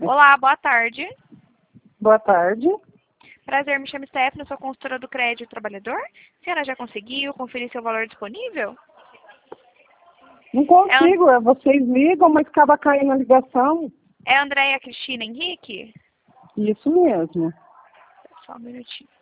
Olá, boa tarde. Boa tarde. Prazer, me chamo Stephanie, sou consultora do Crédito Trabalhador. A senhora já conseguiu conferir seu valor disponível? Não consigo, vocês ligam, mas acaba caindo a ligação. É Andréia Cristina Henrique? Isso mesmo. Só um minutinho.